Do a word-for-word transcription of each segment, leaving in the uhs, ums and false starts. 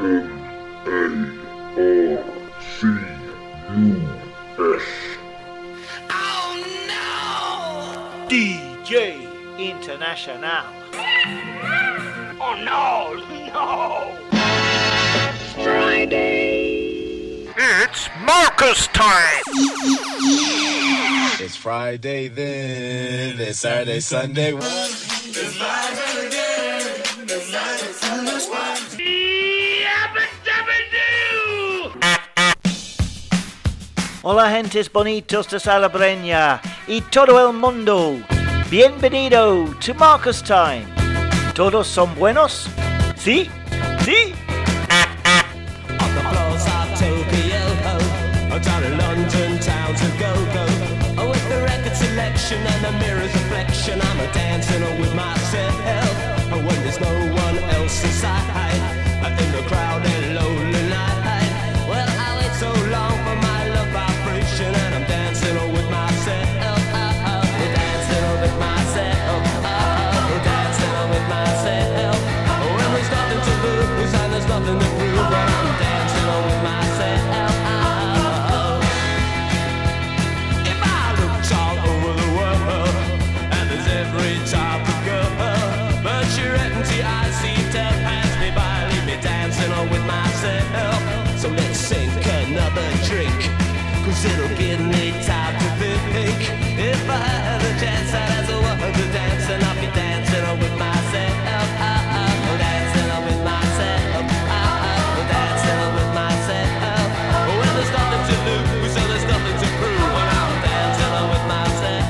D J International. Oh no, no! Friday. It's Marcus time. It's Friday then. It's Saturday, Sunday. It's Friday again. It's Saturday, Sunday. Hola gentes bonitos de Salobreña y todo el mundo. Bienvenido to Marcus Time. ¿Todos son buenos? ¿Sí? ¿Sí? On the floors of Tokyo, down in London town to go-go. With the record selection and the mirror's reflection, I'm a dancing with myself. When there's no one else inside, in the crowded lonely night. Well, I wait so long for my love vibration, and I'm dancing with myself. Dancing with myself. Dancing with myself. When there's nothing to lose and there's nothing to prove, but I'm dancing with myself. If I looked all over the world, and there's every type of girl, but your empty eyes seem to pass me by, leave me dancing with myself. So let's sink another drink, cause it'll give me time to think. If I had a chance, I'd as a woman to dance, and I'll be dancing with myself. Dancing with myself. Dancing with myself. When there's nothing to lose, so there's nothing to prove, when I'm dancing with myself.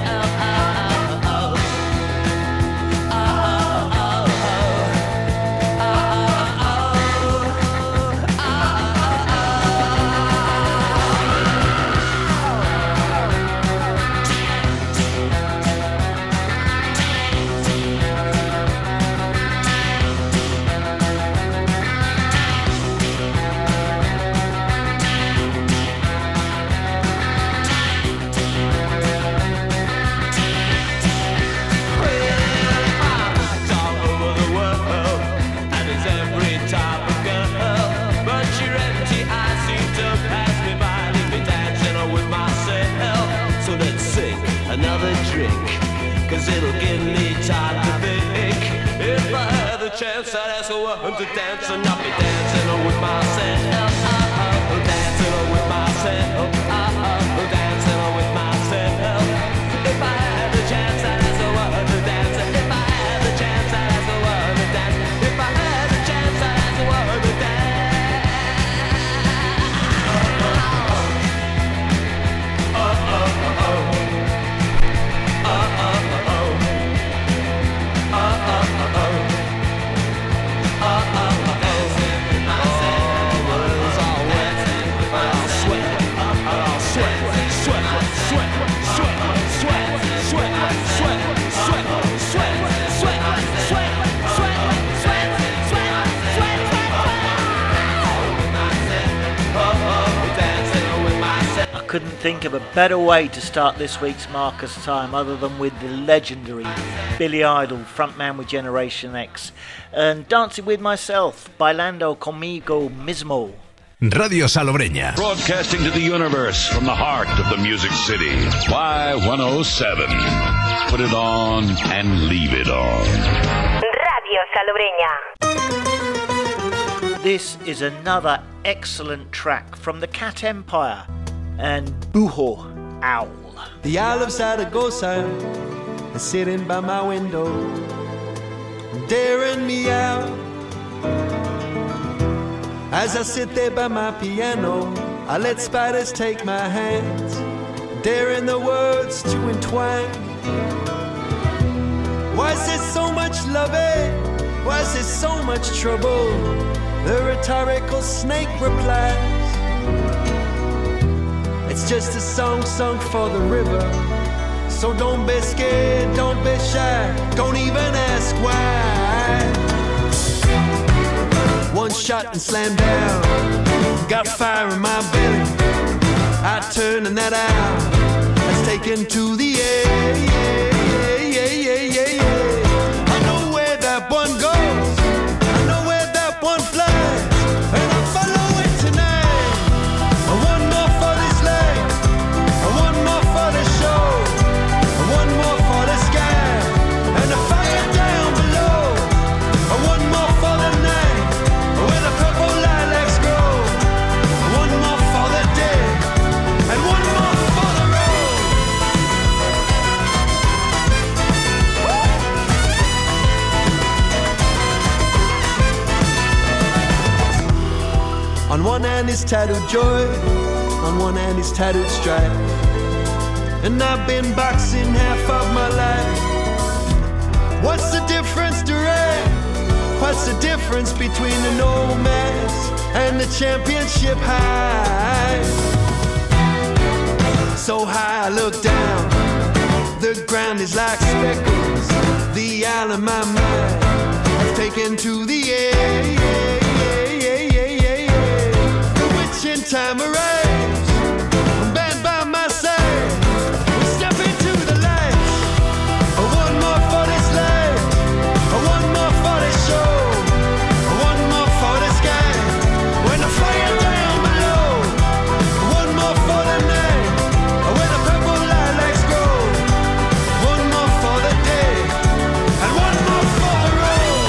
Another drink, cause it'll give me time to think. If I had the chance, I'd ask a woman to dance, and I'll be dancing with myself. Dancing with myself. Dancing with myself. If I had the chance, I'd ask a woman to dance. If I had the chance, I'd ask a woman to dance. If I had the chance, I'd ask a woman to dance. Oh, oh, oh, oh. Couldn't think of a better way to start this week's Marcus Time other than with the legendary Billy Idol, frontman with Generation X, and Dancing with Myself, Bailando Conmigo Mismo. Radio Salobreña. Broadcasting to the universe from the heart of the Music City. Y one oh seven. Put it on and leave it on. Radio Salobreña. This is another excellent track from the Cat Empire and Buho Owl. The Owl of Zaragoza is sitting by my window, daring me out. As I sit there by my piano, I let spiders take my hands, daring the words to entwine. Why is there so much loving? Why is there so much trouble? The rhetorical snake replies, it's just a song sung for the river. So don't be scared, don't be shy, don't even ask why. One shot and slam down, got fire in my belly. I turn and that owl has taken to the air. Yeah, yeah, yeah, yeah, yeah. I know where that one goes, I know where that one flies, and On one hand is tattooed joy, on one hand is tattooed strife. And I've been boxing half of my life. What's the difference, Durant? What's the difference between the nomads and the championship high? So high I look down, the ground is like speckles. The isle of my mind I've taken to the air. The witching time arrives, band by my side. We step into the light. One more for this life, one more for this show, one more for the sky. When the fire down below, one more for the night. When the purple lilacs grow, one more for the day, and one more for the road.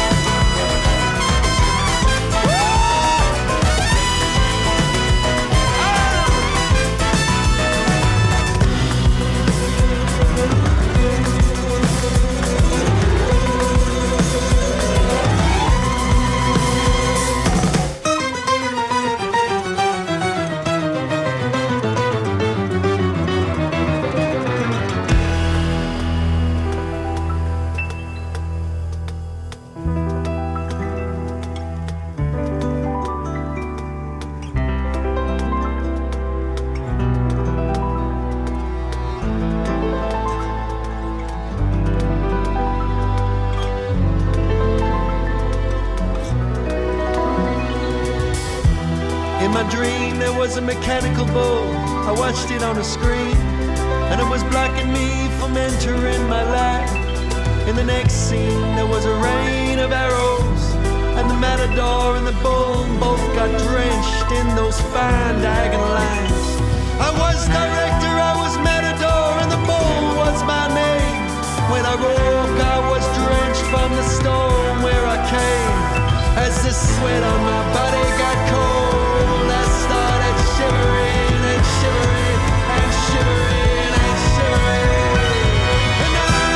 In my dream there was a mechanical bull. I watched it on a screen, and it was blocking me from entering my life. In the next scene there was a rain of arrows, and the matador and the bull both got drenched in those fine diagonal lines. I was director, I was matador, and the bull was my name. When I woke I was drenched from the storm where I came. As the sweat on my body got cold, I started shivering and shivering and shivering and shivering. And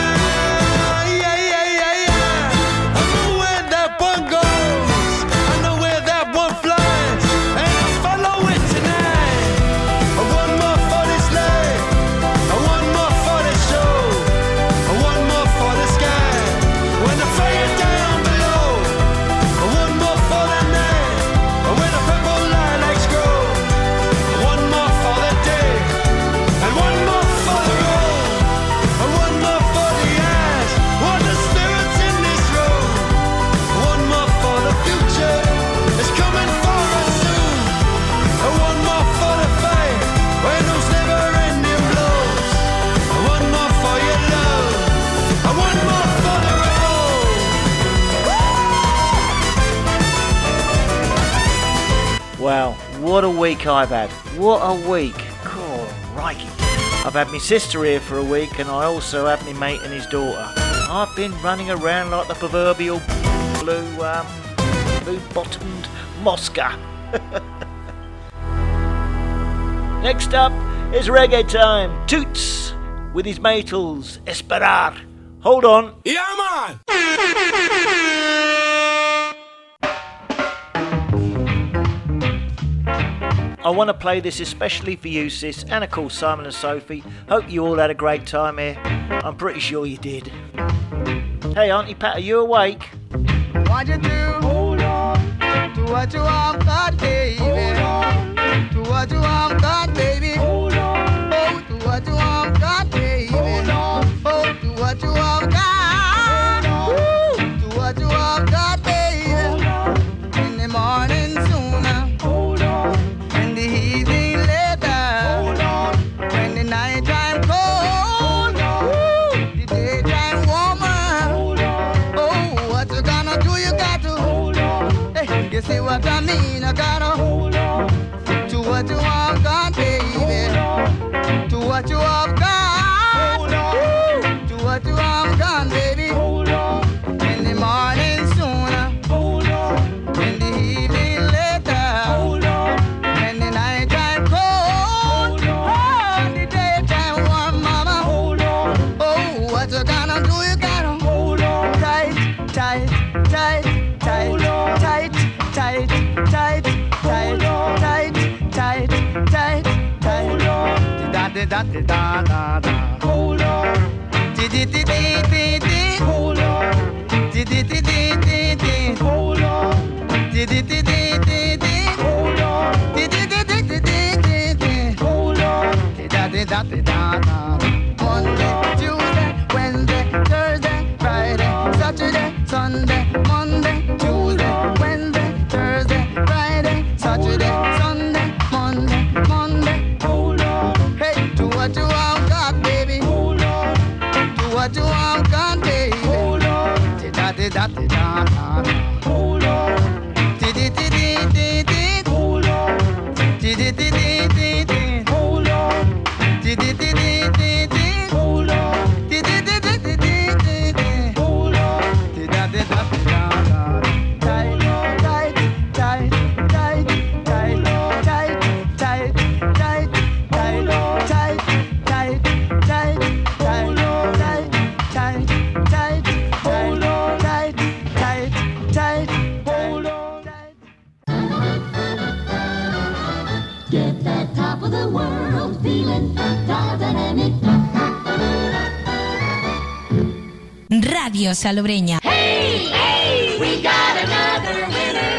I, yeah, yeah, yeah, yeah, I know where that one goes, I know where that one flies, and I'll follow it tonight. One more for this life, one more for the show, one more for the sky. When the fire down below, one more for the night, when the purple lilacs grow, one more for the day, and one more for the road, and one more for the eyes, one the spirits in this road, one more for the future, it's coming for us soon, and one more for the fight, when those never-ending blows, and one more for your love, and one more for the road. Wow, what a week I've had. What a week. Cool, crikey. I've had my sister here for a week, and I also had my mate and his daughter. I've been running around like the proverbial blue, um, blue-bottomed Mosca. Next up is reggae time. Toots with his matels, Esperar. Hold on. Yeah, man! I want to play this especially for you, sis, and of course Simon and Sophie. Hope you all had a great time here. I'm pretty sure you did. Hey, Auntie Pat, are you awake? What you do? Hold on to what you have got, baby. Hold on to what you have got, baby. Hold on. Oh, to what you have got, baby. Hold on. Oh, to what you have got. Hold on. To what you have got, baby. Hold on. In the morning sooner. Hold on. In the evening later. Hold on. When the night time cold. Hold on. The daytime warmer. Hold on. Oh, what you gonna do? You got to hold on. Hey, you see what I mean? I gotta hold on to what you have got, baby. Hold on to what you have got. Hold on to what you have got, baby. Hold on. In the morning sooner. Hold on. In the evening later. Hold on. In the night time cold. Hold on. Oh, in the daytime warm, mama. Hold on. Oh, what you gonna do? You gotta hold on. Tight, tight, tight, tight, tight, tight, tight, tight. da da da da da. Hold on. Di di di di di di. Hold on. Di di di di di di. Hold on. Di di di di di di. Hold on. Di di di di di di di. Hold on. Di da di da di da da. Monday, Tuesday, Wednesday, Thursday, Friday, Saturday, Sunday, Monday, Tuesday, Wednesday, Thursday, Friday, Saturday, Sunday, Monday, Monday. Hold on. Hey, do what you want, God, baby. Hold on. Do what you want, God, baby. Hold on. Da da da da da. Hold on. Di di di di di di. Hold on. Di di di di di di. Hold on. Di di di di di di. Hold on. Di di di di di di di. Hold on. Di da da da da. Tight, tight, tight, tight, tight, tight, tight, tight, tight, tight, tight, tight, tight, tight, tight, tight, hold on, tight, tight, tight, hold on, tight. Get that top of the world feeling, dynamic. Radio Salobreña. Hey, hey, we got another winner.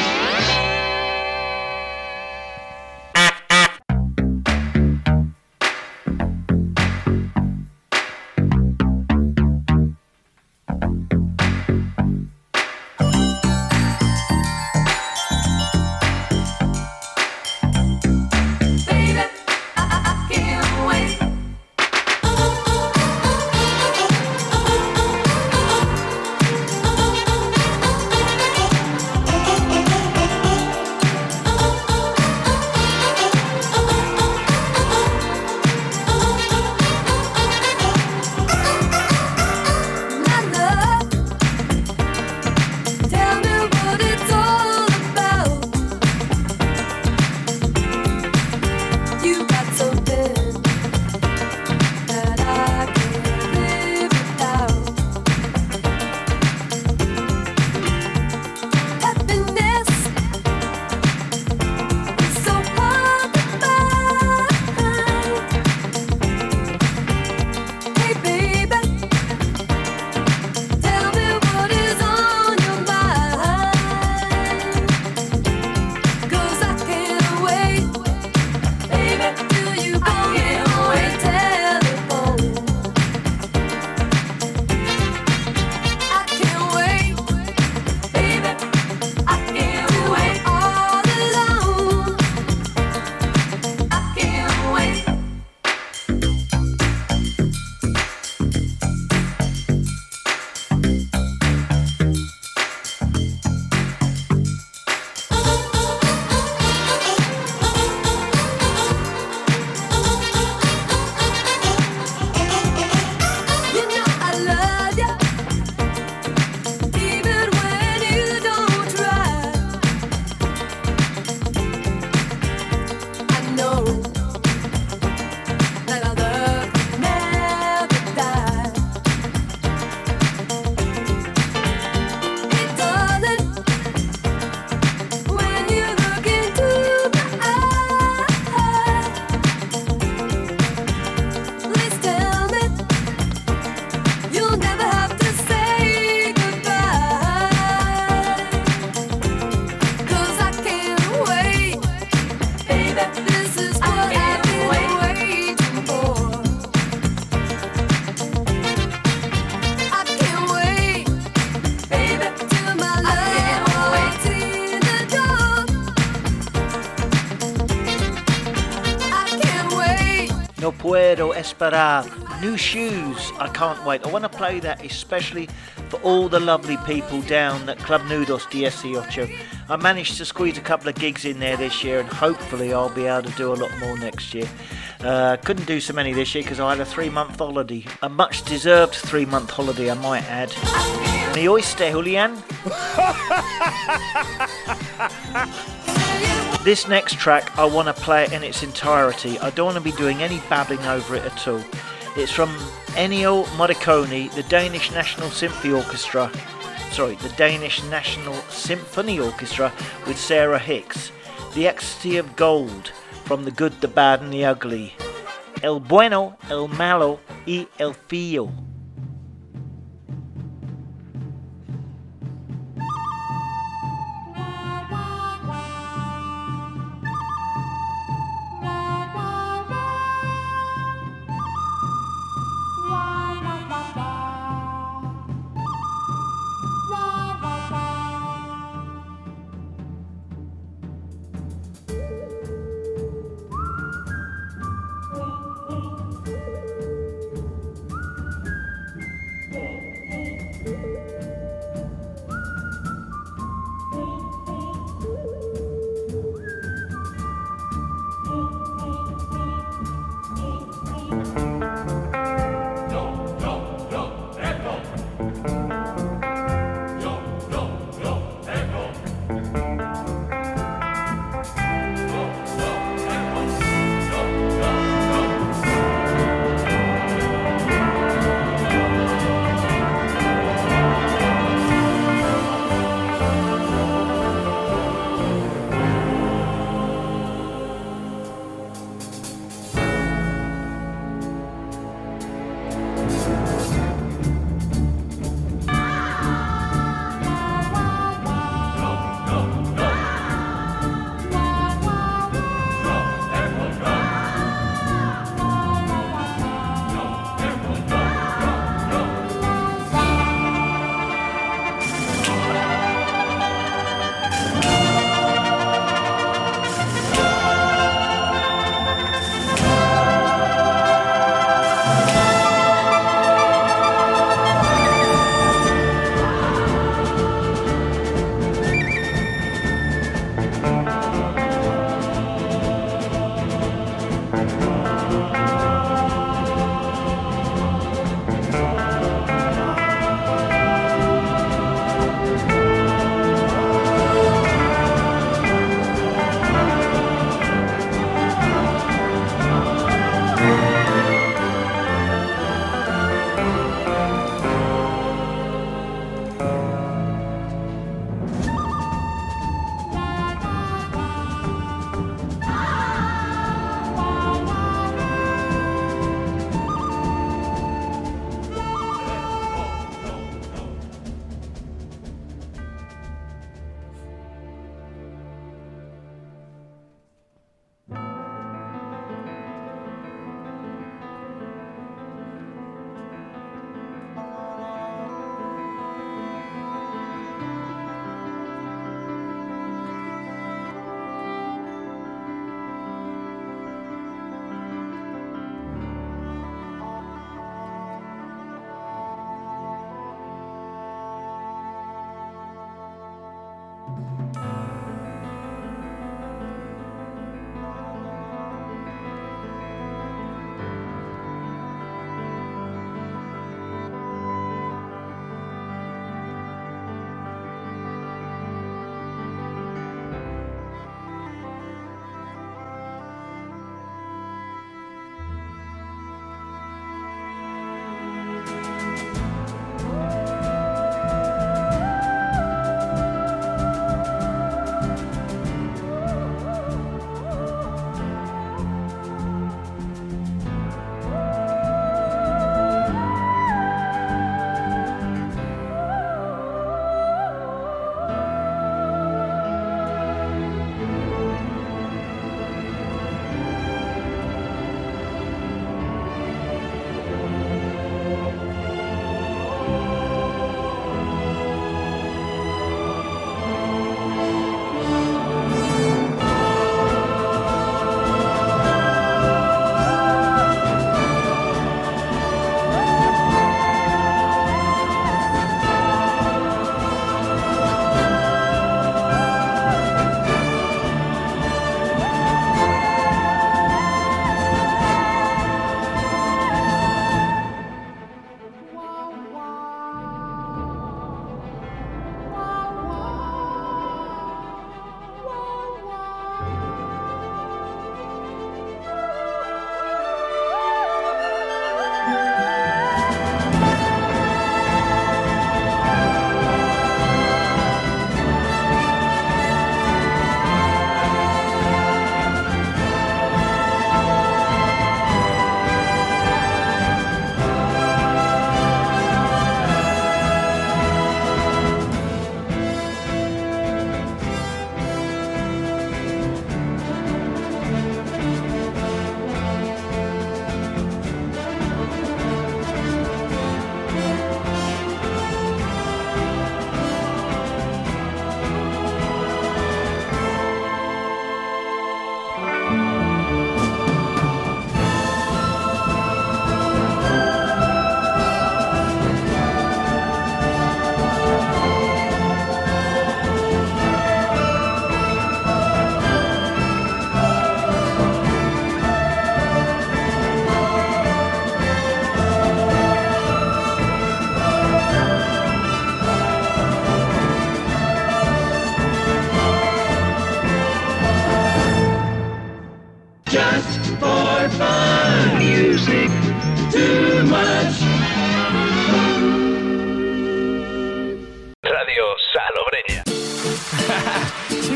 No puedo esperar. New shoes. I can't wait. I want to play that especially for all the lovely people down at Club Nudos dieciocho. I managed to squeeze a couple of gigs in there this year, and hopefully I'll be able to do a lot more next year. Uh, couldn't do so many this year because I had a three-month holiday. A much-deserved three-month holiday, I might add. Mi oyster, Julian? This next track, I want to play it in its entirety. I don't want to be doing any babbling over it at all. It's from Ennio Morricone, the Danish National Symphony Orchestra. Sorry, the Danish National Symphony Orchestra with Sarah Hicks. The Ecstasy of Gold, from The Good, the Bad and the Ugly. El bueno, el malo y el feo.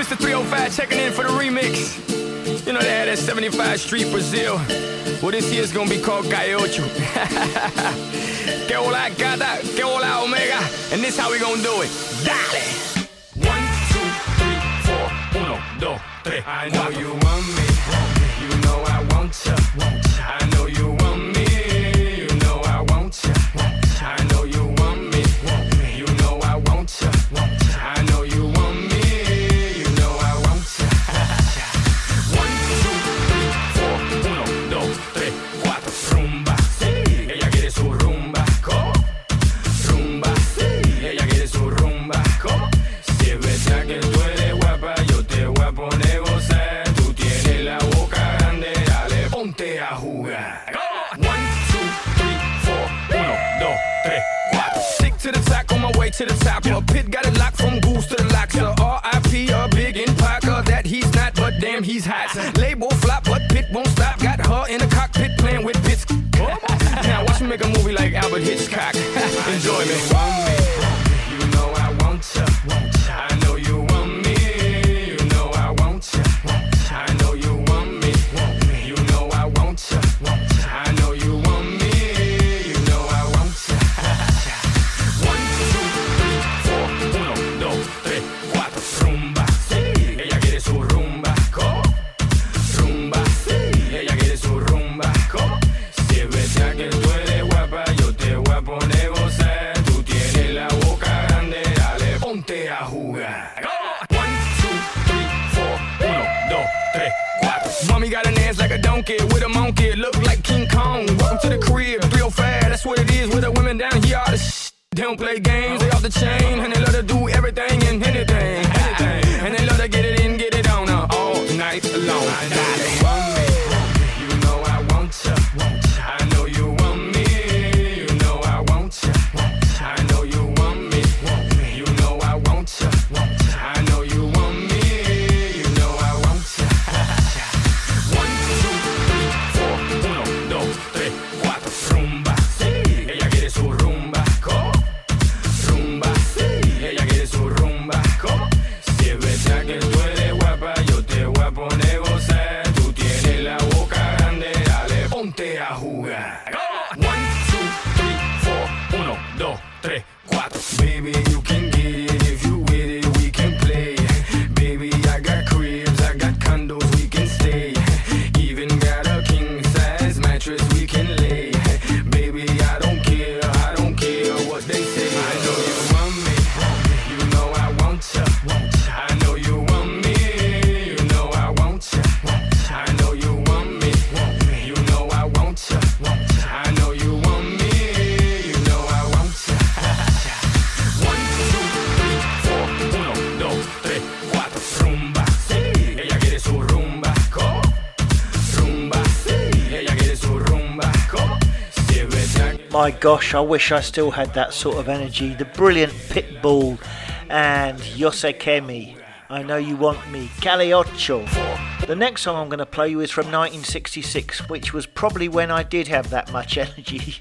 Mister three oh five checking in for the remix. You know they had that seventy-five Street Brazil. Well, this year's gonna be called Gaiocho. Que hola gata, que hola omega. And this how we gonna do it. Dale! One, two, three, four. Uno, dos, tres. I know you want me. You know I want ya. I know you want me. You know I want ya. I know you want me. You know I want ya. I know you want me. You know I want ya. One, two, three, four. Uno, dos, tres, cuatro. Rumba, sí. Ella quiere su rumba. ¿Cómo? Rumba, sí. Ella quiere su rumba. ¿Cómo? Si es verdad que tú eres guapa, yo te voy a poner gozar. Tú tienes la boca grande, dale, ponte a jugar. One, two, three, four. Uno, dos, tres, cuatro. Stick to the top, on my way to the top. A pit got it locked from goose to the locks. R I P a big in Parker, that he's not, but damn he's hot. Label flop, but Pit won't stop. Got her in the cockpit playing with bits. Now watch me make a movie like Albert Hitchcock. Enjoy me. You know I want ya. I know you want me. You know I want ya. I know you want me. You know I want ya. I know you want me. You know I want ya. One, two, three, four. Uno, dos, tres, cuatro. Rumba, sí. Ella quiere su rumba. ¿Cómo? Rumba, sí. Ella quiere su rumba. ¿Cómo? Si es verdad que tú eres guapa, yo te voy a poner gozar. Tú tienes la boca grande, dale, ponte a jugar. One, two, three, four. Uno, dos, tres, cuatro. Mommy got an ass like a donkey with a monkey. Look like King Kong. Welcome to the crib, three oh five. That's what it is with the women down here. All the sh- they don't play games, they off the chain. And they love to do everything and anything. anything. And they love to get it in, get it on her all night long. Dale. You know I want ya. I know you want me. You know I want ya. I know you want me. You know I want ya. I know you want me. You know I want ya. One, two, three, four. Uno, dos, tres, cuatro. Rumba, sí. Ella quiere su rumba. ¿Cómo? Rumba, sí. Ella quiere su rumba. ¿Cómo? Si es verdad que tú eres guapa, yo te voy a poner gozar. Tú tienes la boca grande, dale, ponte a jugar. One, two, three, four. Uno, dos, tres, cuatro. Baby, you can get it if you with it, we can play. Baby, I got cribs, I got condos, we can stay. Even got a king size mattress we can lay. Baby, I don't care, I don't care what they say. I know you want me, you know I want ya. I know you want me, you know I want ya. I know you want me, you know I want ya. I know you want me, you know I want ya. One, two, three, four. Uno, dos, tres, cuatro. Rumba, sí. Ella quiere su rumba. ¿Cómo? Rumba, sí. Ella quiere su rumba. ¿Cómo? Si es verdad que- My gosh, I wish I still had that sort of energy. The brilliant Pitbull and Yose Kemi. I know you want me. Cali Ocho. The next song I'm going to play you is from nineteen sixty-six, which was probably when I did have that much energy.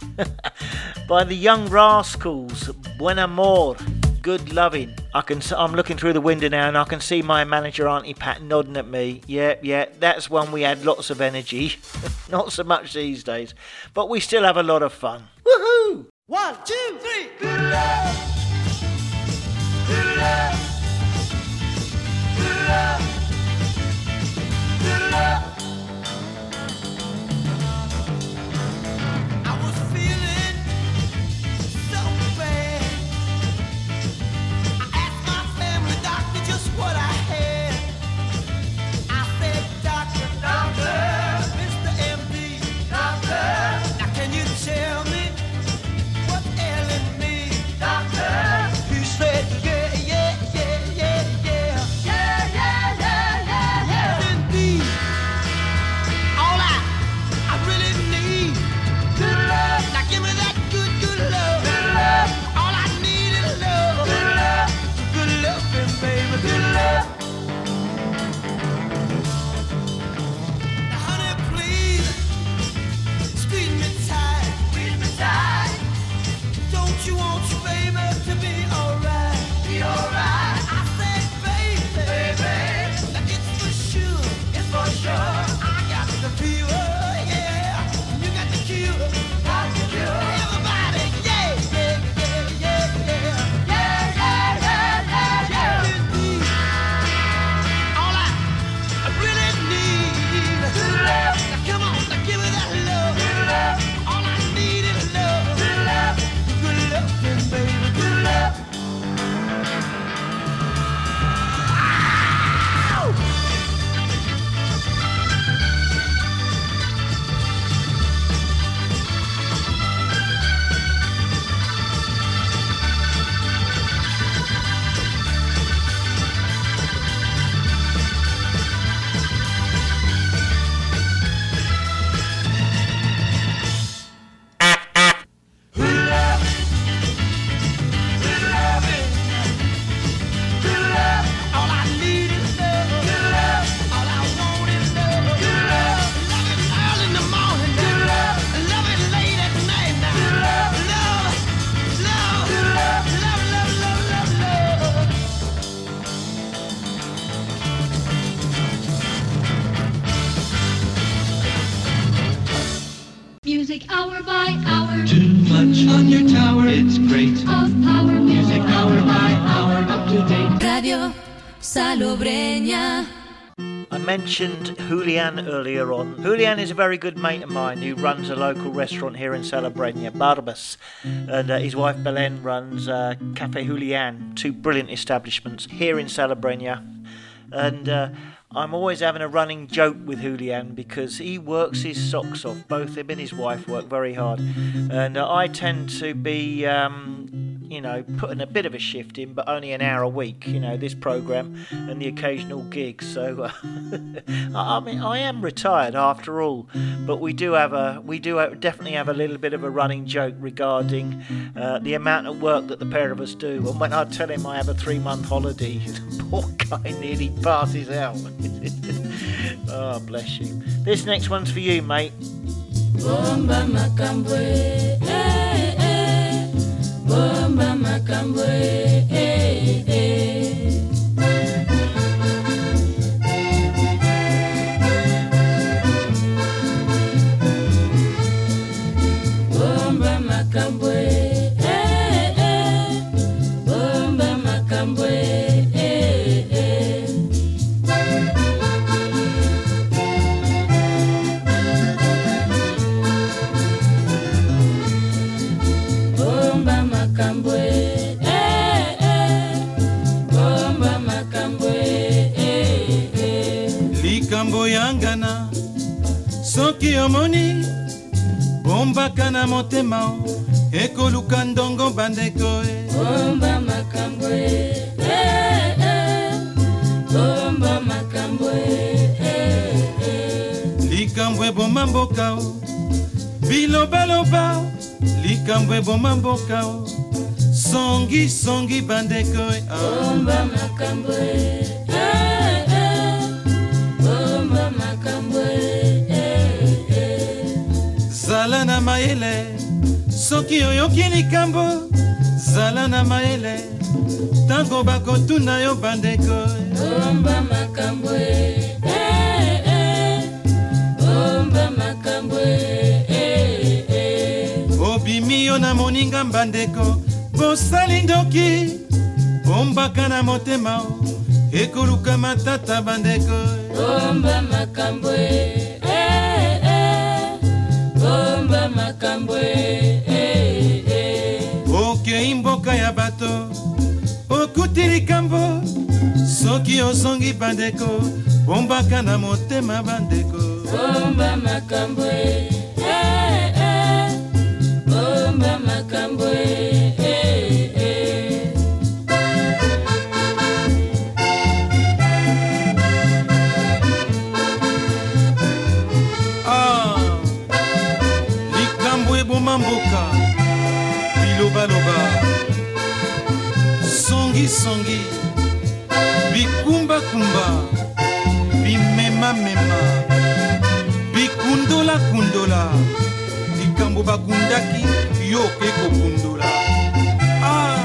By the Young Rascals, Buen Amor, Good Loving. I can, I'm looking through the window now and I can see my manager Auntie Pat nodding at me. Yeah, yeah, that's when we had lots of energy. Not so much these days, but we still have a lot of fun. Woohoo! One, two, three. Good love. Good love. Good love. Good love. I was feeling so bad. I asked my family doctor just what I had. I said, Doctor, Doctor, Mister M D, Doctor, now can you tell me what's ailing me, Doctor? He said, yeah, yeah, Salobreña. I mentioned Julian earlier on. Julian is a very good mate of mine who runs a local restaurant here in Salobreña, Barbas, and uh, his wife Belen runs uh, Cafe Julian, two brilliant establishments here in Salobreña. And uh, I'm always having a running joke with Julian because he works his socks off. Both him and his wife work very hard, and uh, I tend to be um, you know, putting a bit of a shift in, but only an hour a week, you know, this programme and the occasional gig. So, uh, I mean, I am retired after all, but we do have a, we do have, definitely have a little bit of a running joke regarding uh, the amount of work that the pair of us do. And when I tell him I have a three-month holiday, the poor guy nearly passes out. Oh, bless you. This next one's for you, mate. Bomba Macambwe, eh, eh. Bomba Macambwe, eh, eh. Bomba Macambwe, eh, eh. Bomba Macambwe, eh, eh. Bomba Macambwe, eh, eh. Bomba Macambwe, eh, eh. Likambo yangana soki omoni bombaka na motema ekoluka ndongo bandeko e. Bomba Macambwe, eh, eh. Bomba Macambwe, eh, eh. Likambo eboma mboka o bilobaloba likambo eboma mboka o songi songi bandeko e. Bomba Macambwe, eh, eh. Bomba Macambwe, eh, eh. Zala na mayele soki oyoki likambo zala na mayele tango bakotuna yo bandeko e. Bomba Macambwe, eh, eh. Bomba Macambwe, eh, eh. Obimi yo na moninga bandeko bosali ndoki bombaka na motema o ekoluka matata bandeko e. Bomba Macambwe, eh, eh. Bomba Macambwe, eh, eh. okei mboka ya bato okuti likambo soki ozongi bandeko bombaka na motema bandeko. Bomba Macambwe, eh, eh. Bomba Macambwe, eh, eh. Ah, likambo eboma mboka bilobaloba songi songi bikumbakumba bimemamema bikundola kundola likambo bakundaki yoke kokundola. Ah,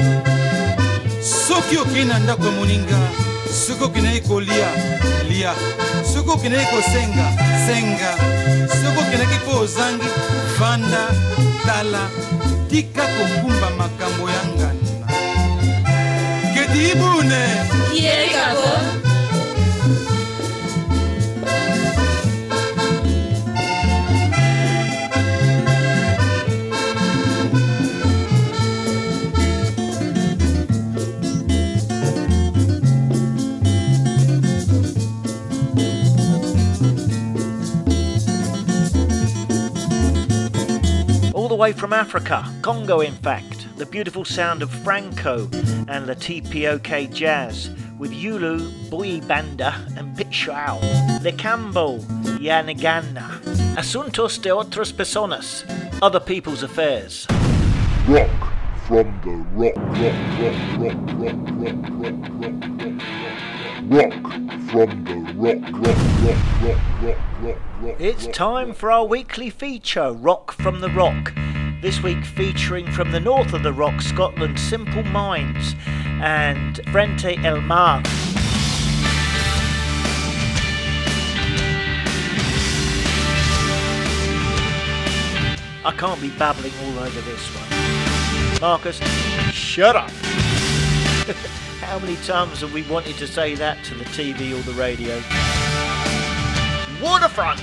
soki okei na ndako ya moninga soki okendaki kolia lia soki okendaki kosenga senga soki okendaki mpo ozangi vanda tala tika kokumba makambo ya ngana kedi ibune Yekako. All the way from Africa, Congo in fact, the beautiful sound of Franco and La T P O K Jazz with Yulu, Boy Banda and Pitchao, Lecambo, Yanagana, Asuntos de otras personas, other people's affairs. Rock from the rock, rock, rock, rock, rock, rock, rock, rock, rock from the rock, rock, rock, rock, rock, rock, rock. It's time for our weekly feature, Rock from the Rock. This week featuring from the north of the rock, Scotland, Simple Minds and Frente El Mar. I can't be babbling all over this one. Marcus, shut up. How many times have we wanted to say that to the T V or the radio? Waterfront!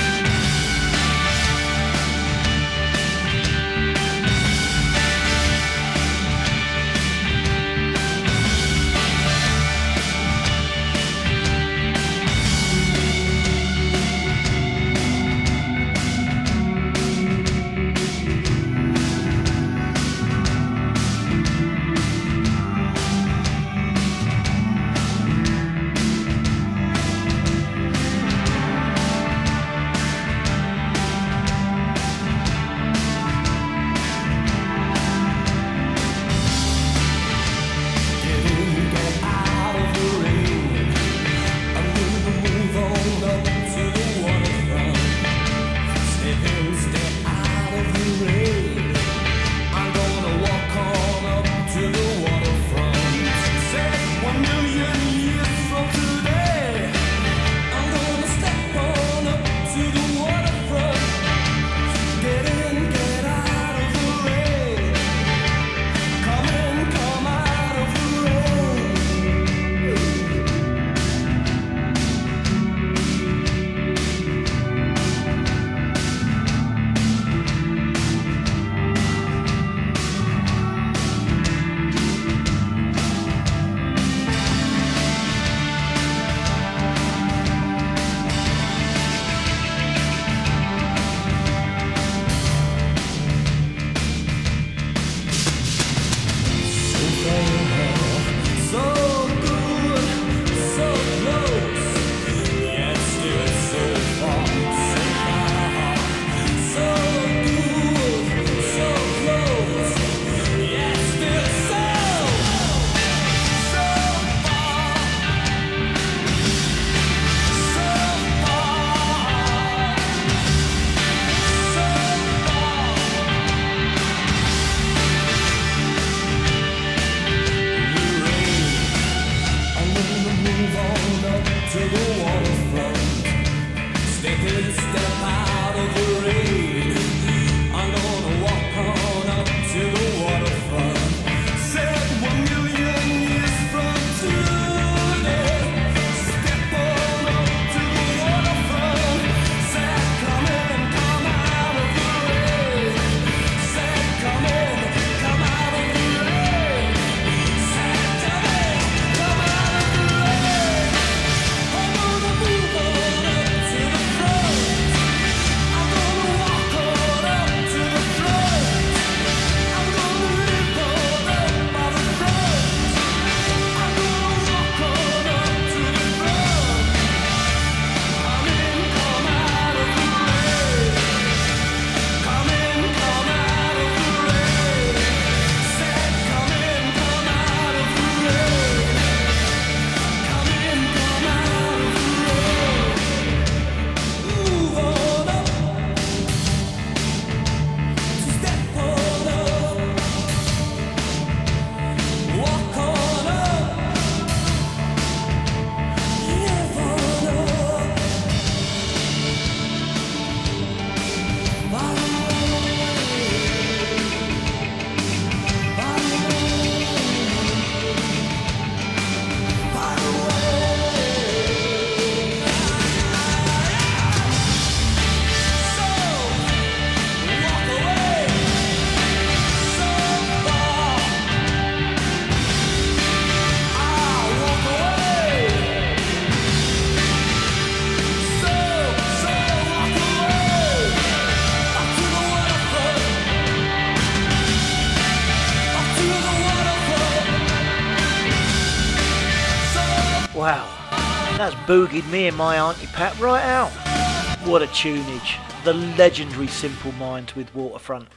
Wow, that's boogied me and my Auntie Pat right out. What a tunage. The legendary Simple Minds with Waterfront.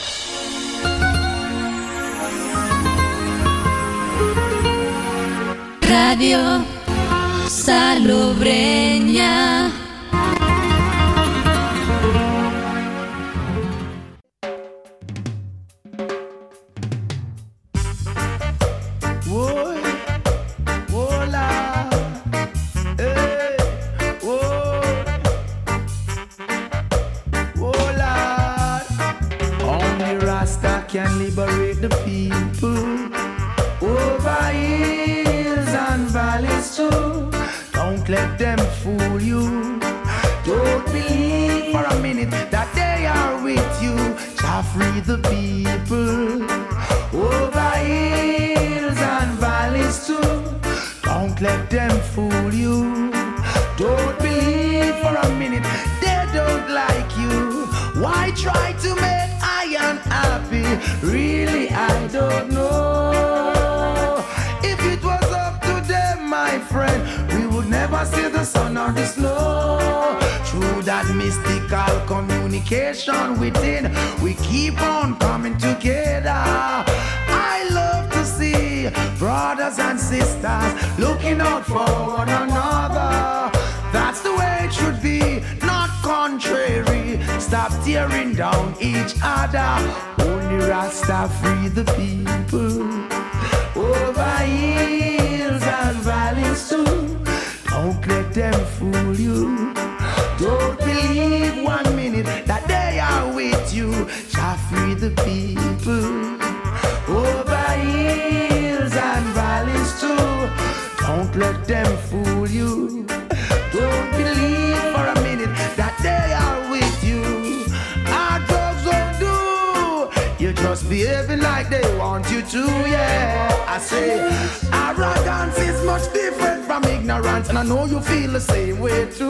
Radio Salobreña. Can liberate the people over here. too. Don't let them fool you. Don't believe for a minute that they are with you. Jah free the people over hills and valleys too. Don't let them fool you. Don't believe for a minute they don't like you. Why try to make I unhappy? Really, I don't know. If it was up to them, my friend, we would never see the sun or the snow. Through that mystical communication within, we keep on coming together. I love to see brothers and sisters looking out for one another. That's the way it should be, not contrary. Stop tearing down each other. Only Rasta free the people over hills and valleys too. Don't let them fool you. Don't believe one minute that they are with you. Jah free the people over hills and valleys too. Don't let them fool you. Don't believe for a minute that they are with you. Our drugs don't do. You're just behaving like they want you to, yeah. I say arrogance is much different from ignorance, and I know you feel the same way too.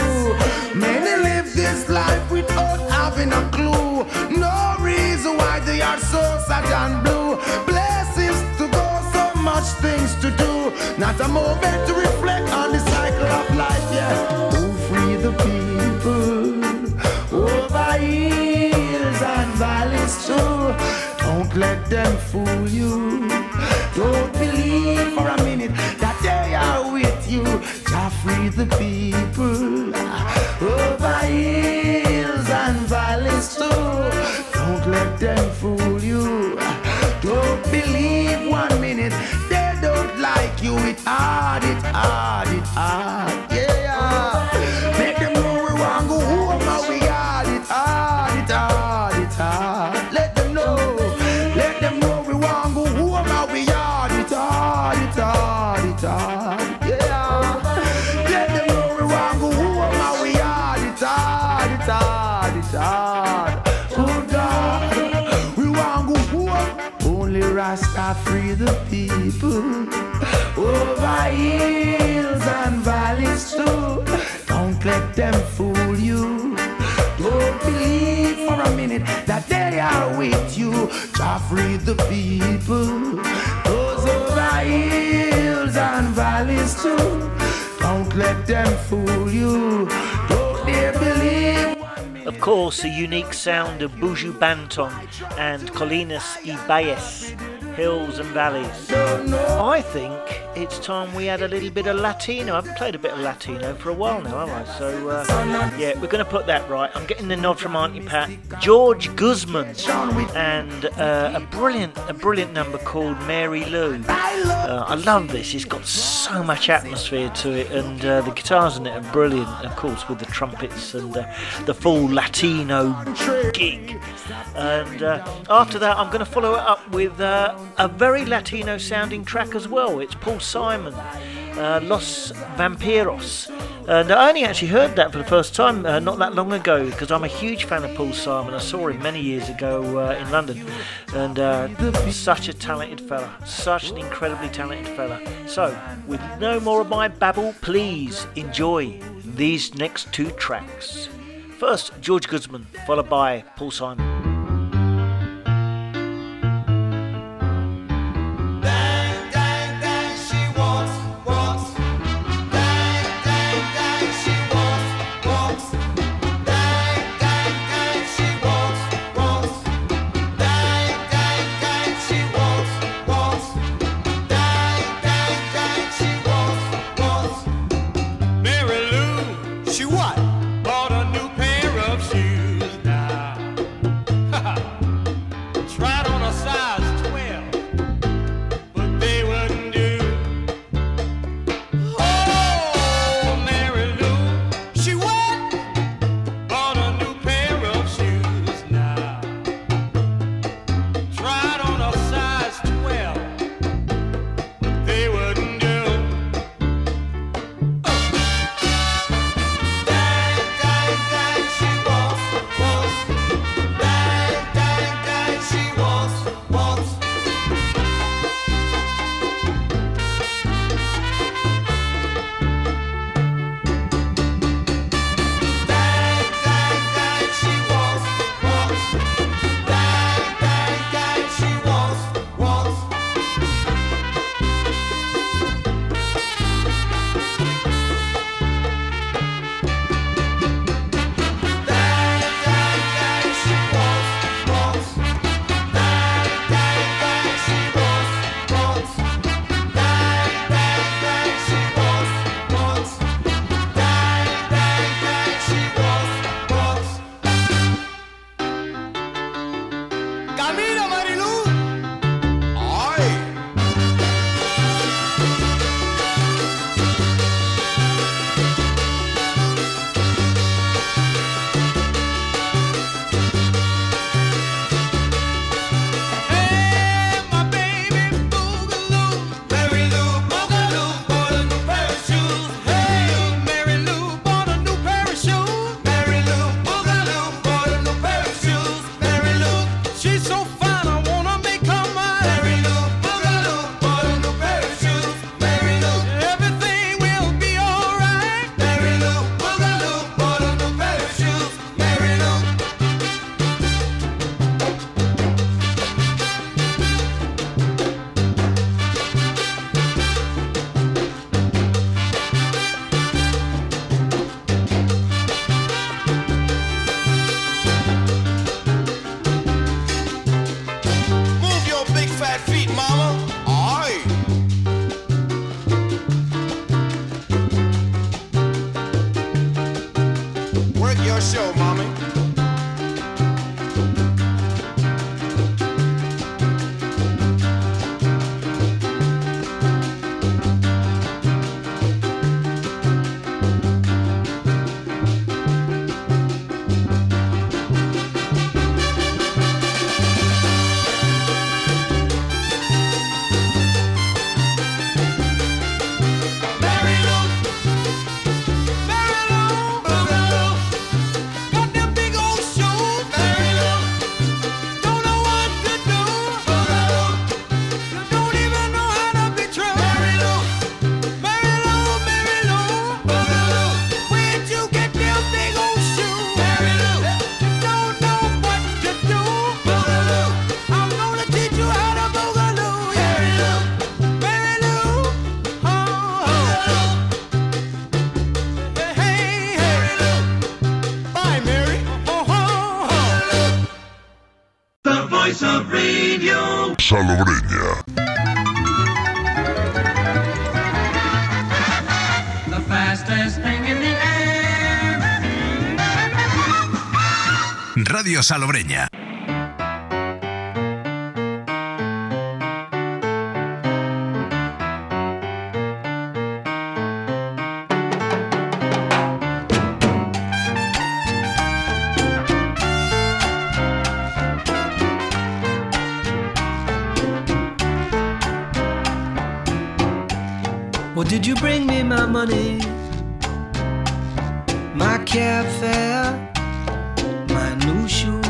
Many live this life without having a clue. No reason why they are so sad and blue. Places to go, so much things to do. Not a moment to reflect on the cycle of life, yeah. Oh, free the people over hills and valleys too. Don't let them fool you. Don't believe for a minute that they are with you. Jah free the people over hills and valleys too. Don't let them fool you. Don't believe one minute they don't like you. It's hard, it's hard, it's hard, yeah. Make them know we want go home and we hard. It's hard, it's hard, it's hard. Let them know, let them know we want go home and we hard. It's hard, it's hard, it's hard, yeah. Let them know we want go home and we hard. It's hard, it's hard, it's hard. Oh God, we want go home. Only Rasta free the people over hills and valleys too. Don't let them fool you. Don't believe for a minute that they are with you. Jah free the people, those over hills and valleys too. Don't let them fool you. Don't they believe. Of course, the unique sound of Buju Banton and Colinas y Valles, Hills and Valleys. I think it's time we had a little bit of Latino. I haven't played a bit of Latino for a while now, have I? So, uh, yeah, we're going to put that right. I'm getting the nod from Auntie Pat. George Guzman and uh, a brilliant a brilliant number called Mary Lou. Uh, I love this. It's got so much atmosphere to it, and uh, the guitars in it are brilliant, of course, with the trumpets and uh, the full Latino gig. And uh, after that, I'm going to follow it up with uh, a very Latino sounding track as well. It's Paul Simon, uh, Los Vampiros. And I only actually heard that for the first time uh, not that long ago, because I'm a huge fan of Paul Simon. I saw him many years ago uh, in London, and uh, such a talented fella, such an incredibly talented fella. So, with no more of my babble, please enjoy these next two tracks. First, George Guzman, followed by Paul Simon. She what? Bought a new pair of shoes now. Love Radio. Salobreña. The fastest thing in the air. Radio Salobreña. Well, did you bring me my money, my cab fare, my new shoes?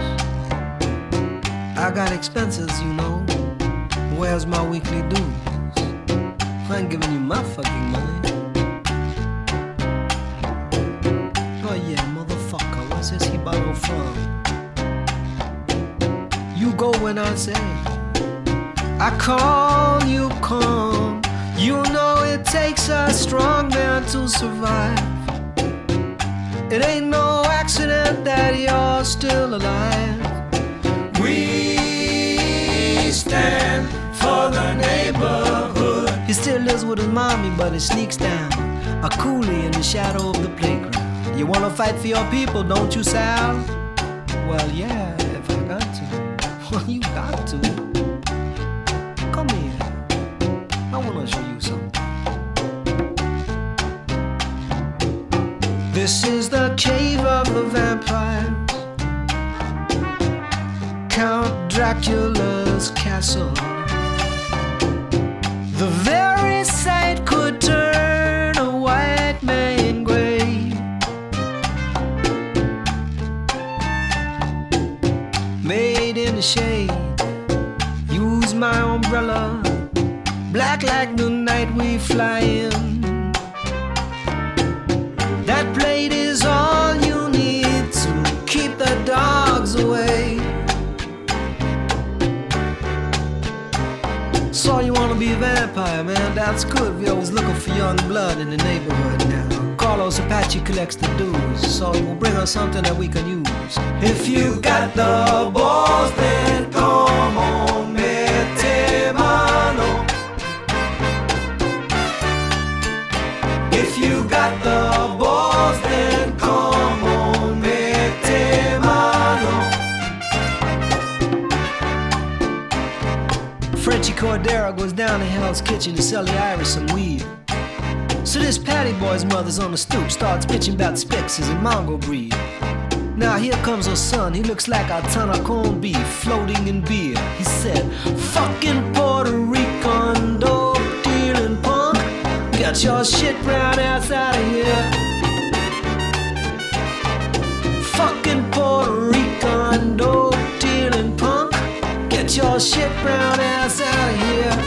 I got expenses, you know. Where's my weekly dues? I ain't giving you my fucking money. Oh yeah, motherfucker, what's this he borrowed from? You go when I say I call, you come. You know it takes a strong man to survive. It ain't no accident that you're still alive. We stand for the neighborhood. He still lives with his mommy, but he sneaks down a coolie in the shadow of the playground. You wanna fight for your people, don't you, Sal? Well, yeah, if I got to. Well, you got to. Come here. I wanna show you something. This is the cave of the vampires, Count Dracula's castle. The very sight could turn a white man gray. Made in the shade, use my umbrella. Black like the night we fly in. That plate is all you need to keep the dogs away. So you wanna be a vampire, man, that's good. We always looking for young blood in the neighborhood now. Carlos Apache collects the dues, so we'll bring us something that we can use. If you got the balls, then come on, mete mano. If you got the balls, then come on, mete mano. Frenchy Cordero goes down to Hell's Kitchen to sell the Irish some weed. So this Patty Boy's mother's on the stoop, starts bitching about Spixes and Mongo breed. Now here comes her son, he looks like a ton of corned beef floating in beer. He said, fucking Puerto Rican dope dealing punk, get your shit brown ass out of here. Fucking Puerto Rican dope dealing punk, get your shit brown ass out of here.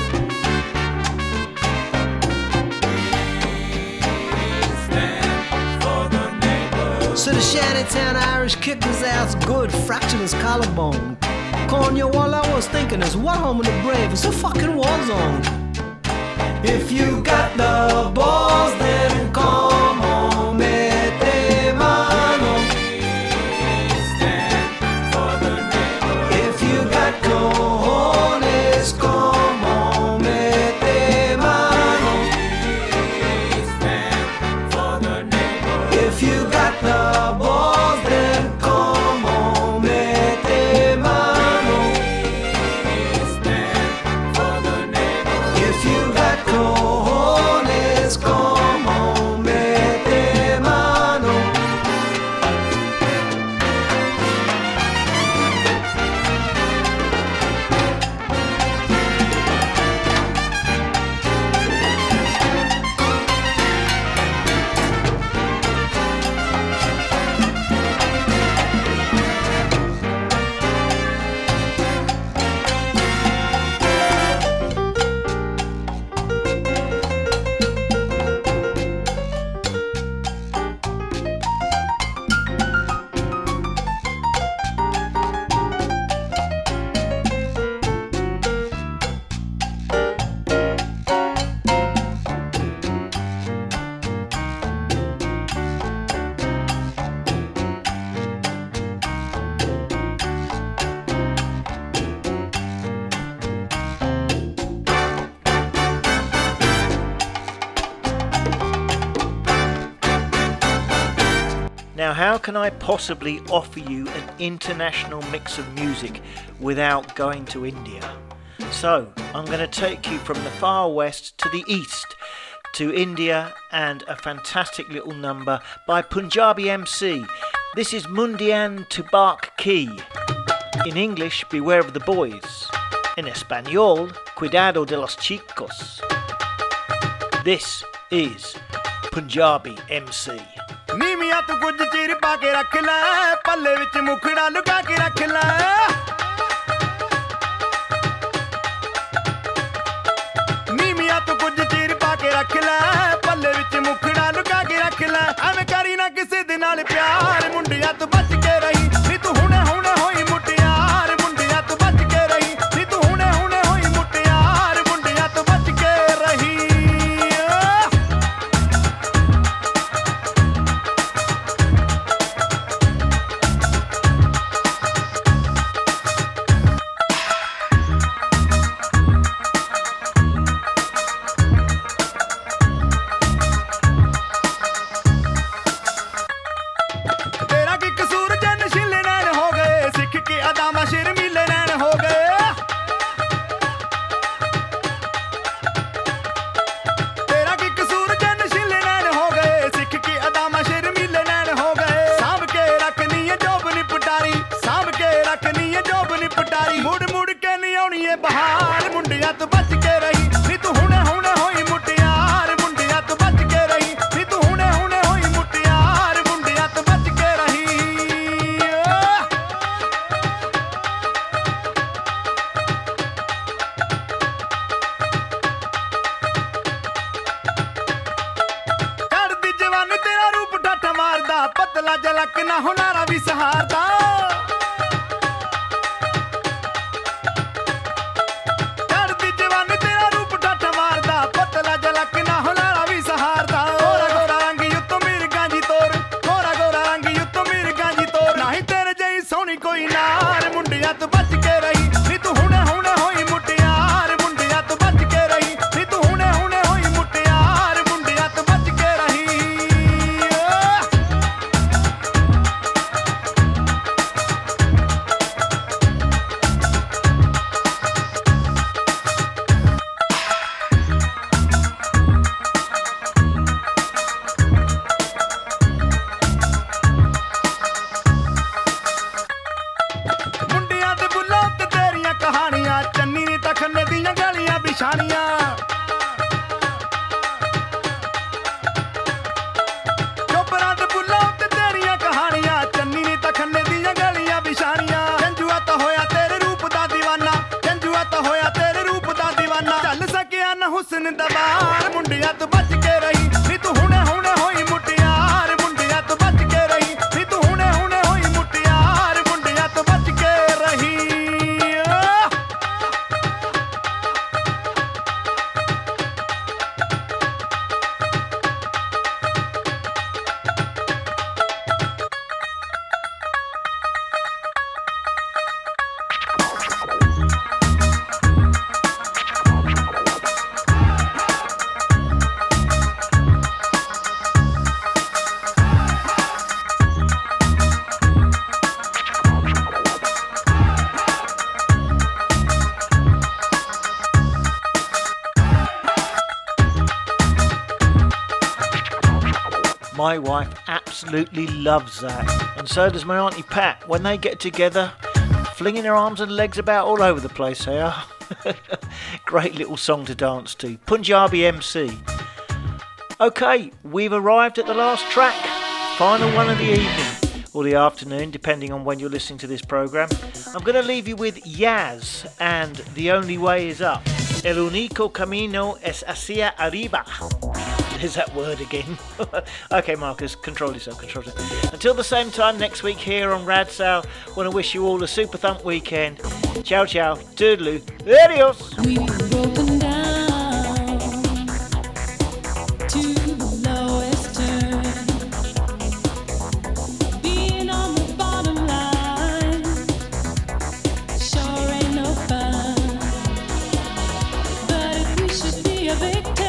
So the Shantytown Irish kicked his ass good, fractured his collarbone. Cornea, all I was thinking is, what home of the brave? It's a fucking war zone. If you got the balls, then come on, mete mano. If you got cojones, come on, mete mano. If you got the balls, then come on, mete mano. If you got cojones, come on, mete mano. Now, how can I possibly offer you an international mix of music without going to India? So, I'm going to take you from the far west to the east, to India, and a fantastic little number by Punjabi M C. This is Mundian Tubak Ki. In English, Beware of the Boys. In Espanol, Cuidado de los Chicos. This is Punjabi M C. ਨੀ ਮੀਆਂ ਤੂੰ ਕੁਝ ਚੀਰ ਪਾ ਕੇ ਰੱਖ ਲੈ ਪੱਲੇ ਵਿੱਚ ਮੁਖੜਾ ਲੁਕਾ ਕੇ ਰੱਖ ਲੈ ਨੀ ਮੀਆਂ ਤੂੰ ਕੁਝ ਚੀਰ ਪਾ ਕੇ ਰੱਖ ਲੈ ਪੱਲੇ ਵਿੱਚ ਮੁਖੜਾ ਲੁਕਾ ਕੇ ਰੱਖ ਲੈ ਐਵੇਂ ਕਰੀ ਨਾ ਕਿਸੇ ਦੇ ਨਾਲ ਪਿਆਰ ਮੁੰਡਿਆਂ ਤੋਂ ਬਚ ਕੇ ਰਹੀ ਨੀ ਤੂੰ ਹੁਣੇ ਹੁਣੇ ਹੋਈ ਮੁਟਿਆਰ ਮੁੰਡਿਆਂ ਤੋਂ ਬਚ ਕੇ ਰਹੀ ਨੀ ਤੂੰ ਹੁਣੇ ਹੁਣੇ ਹੋਈ ਮੁਟਿਆਰ ਮੁੰਡਿਆਂ ਤੋਂ ਬਚ ਕੇ ਰਹੀ ਬਹਾਰ ਮੁੰਡਿਆਂ ਤੋਂ ਬਚ ਕੇ ਰਹੀ ਨੀ ਤੂੰ ਹੁਣੇ ਹੁਣੇ ਹੋਈ ਮੁਟਿਆਰ ਮੁੰਡਿਆਂ ਤੋਂ ਬਚ ਕੇ ਰਹੀ ਨੀ ਤੂੰ ਹੁਣੇ ਹੁਣੇ ਹੋਈ ਮੁਟਿਆਰ ਮੁੰਡਿਆਂ ਤੋਂ ਬਚ ਕੇ ਰਹੀ ਚੜ੍ਹਦੀ ਜਵਾਨੀ ਤੇਰਾ ਰੂਪ ਠੱਠ ਮਾਰਦਾ ਪਤਲਾ ਜਲਕ ਨਾ ਹੁਨਾਰਾ ਵੀ ਸਹਾਰਦਾ ਕੋਈ ਨਾਰ ਮੁੰਡਿਆਂ ਤੋਂ ਬਚ ਕੇ ਰਹੀ ਨੀ ਤੂੰ ਹੁਣੇ ਹੁਣੇ ਹੋਈ ਮੁਟਿਆਰ ਮੁੰਡਿਆਂ ਤੋਂ ਬਚ ਕੇ ਰਹੀ ਨੀ ਤੂੰ ਹੁਣੇ ਹੁਣੇ ਹੋਈ ਮੁਟਿਆਰ ਮੁੰਡਿਆਂ ਤੋਂ ਬਚ ਕੇ ਰਹੀ ਚੋਪਰਾਂ ਦੇ ਬੁੱਲਾਂ ਉੱਤੇ ਤੇਰੀਆਂ ਕਹਾਣੀਆਂ ਚੰਨੀ ਨੀ ਤਾਂ ਖੰਨੇ ਦੀਆਂ ਗਲੀਆਂ ਵਿਛਾਣੀਆਂ ਜੰਜੂਆ ਤਾਂ ਹੋਇਆ ਤੇਰੇ ਰੂਪ ਦਾ دیਵਾਨਾ ਜੰਜੂਆ ਤਾਂ ਹੋਇਆ ਤੇਰੇ ਰੂਪ ਦਾ دیਵਾਨਾ ਚੱਲ ਸਕਿਆ ਨਾ ਹੁਸਨ ਦਾ ਬਾਰ ਮੁੰਡਿਆਂ ਤੋਂ ਬਚ ਕੇ ਰਹੀ ਨੀ ਤੂੰ ਹੁਣੇ ਹੁਣੇ ਹੋਈ ਮੁਟਿਆਰ ਮੁੰਡਿਆਂ ਤੋਂ ਬਚ ਕੇ ਰਹੀ ਨੀ ਤੂੰ ਹੁਣੇ ਹੁਣੇ ਹੋਈ ਮੁਟਿਆਰ ਮੁੰਡਿਆਂ ਤੋਂ ਬਚ ਕੇ ਰਹੀ My wife absolutely loves that, and so does my Auntie Pat. When they get together, flinging their arms and legs about all over the place they are. Great little song to dance to. Punjabi M C. Okay, we've arrived at the last track. Final one of the evening, or the afternoon, depending on when you're listening to this programme. I'm going to leave you with Yaz and The Only Way Is Up. El único camino es hacia arriba. There's that word again. Okay, Marcus, control yourself, control yourself. Until the same time next week here on Radsal, want to wish you all a super thump weekend. Ciao, ciao, toodaloo, adios. We've broken down to the lowest turn, being on the bottom line sure ain't no fun, but if we should be evicted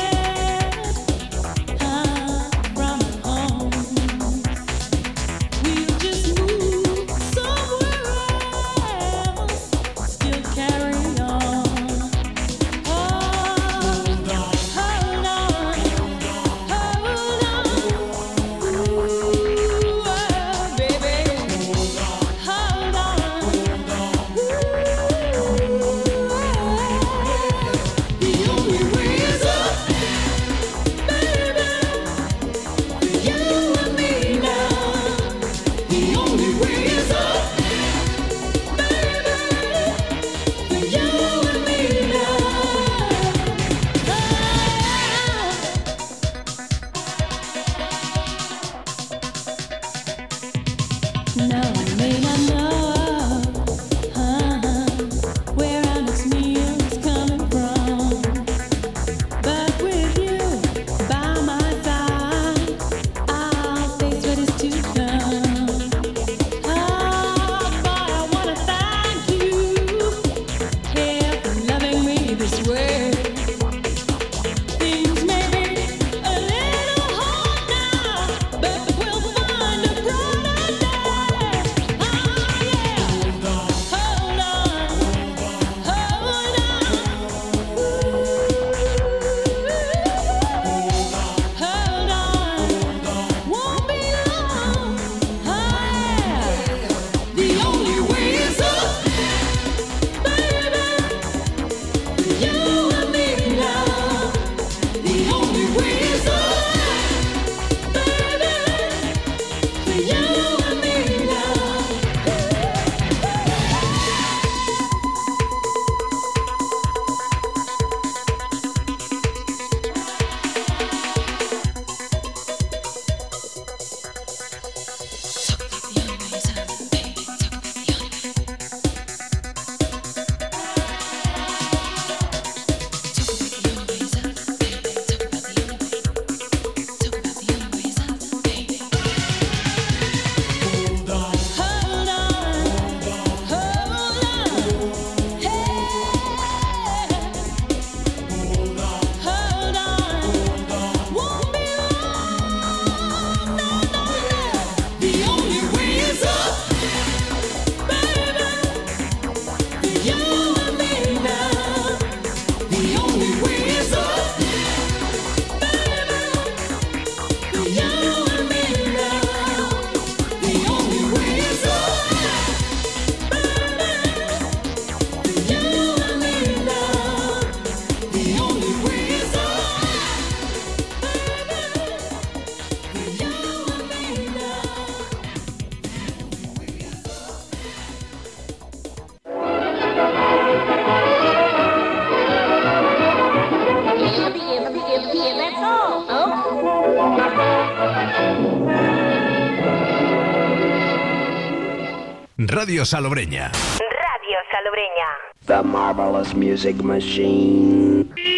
Radio Salobreña. Radio Salobreña. The Marvelous Music Machine.